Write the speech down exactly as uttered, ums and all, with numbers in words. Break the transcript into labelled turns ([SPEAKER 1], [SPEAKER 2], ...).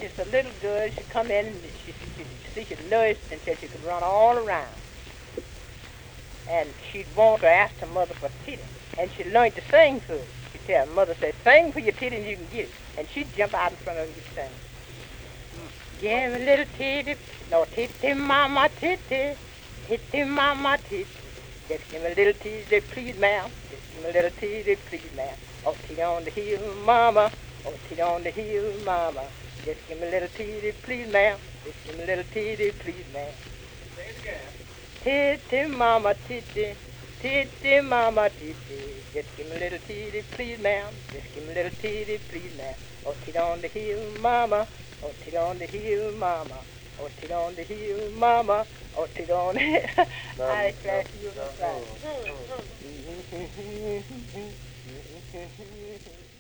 [SPEAKER 1] she's a little girl. She come in and she, she, she, she nourished and said she could run all around. And she'd want to ask her mother for titty. And she learned to sing for it. She'd tell her mother, say, sing for your titty and you can get it. And she'd jump out in front of her and get sing. Give me a little titty, no titty, mama, titty, titty, mama, titty. Just give me a little titty, please, ma'am. Just give me a little titty, please, ma'am. Oh, titty on the hill, mama. Oh, titty on the hill, mama. Just give me a little titty, please, ma'am. Just give me a little titty, please, ma'am.
[SPEAKER 2] Say it again.
[SPEAKER 1] Titty, mama, titty, titty, mama, titty. Just give me a little titty, please, ma'am. Just give me a little titty, please, ma'am. Oh, titty on the hill, mama. Oh, titty on the hill, mama. Oh, titty on the hill, mama. Oh, titty on the hill. I class you the